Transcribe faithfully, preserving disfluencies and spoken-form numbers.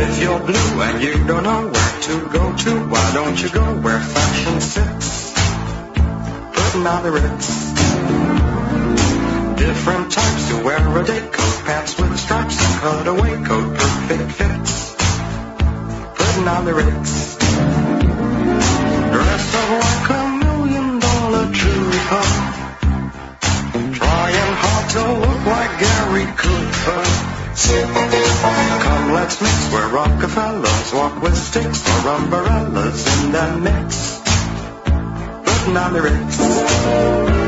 If you're blue and you don't know where to go to, why don't you go where fashion sits? Putting on the Ritz. Different types to wear a day coat, pants with stripes, and cutaway coat, perfect fits. Putting on the Ritz. Dress up like a million dollar trooper, trying hard to look like Gary Cooper. Come, let's mix where Rockefellers walk with sticks or umbrellas in the mix. Putting on the Ritz.